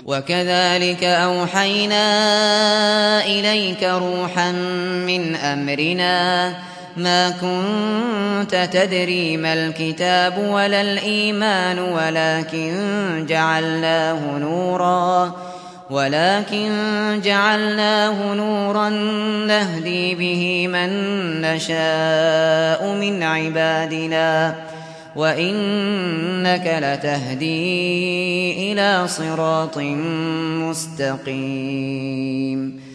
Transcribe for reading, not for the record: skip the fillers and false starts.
وكذلك أوحينا إليك روحا من أمرنا ما كنت تدري ما الكتاب ولا الإيمان ولكن جعلناه نورا نهدي به من نشاء من عبادنا وإنك لتهدي إلى صراط مستقيم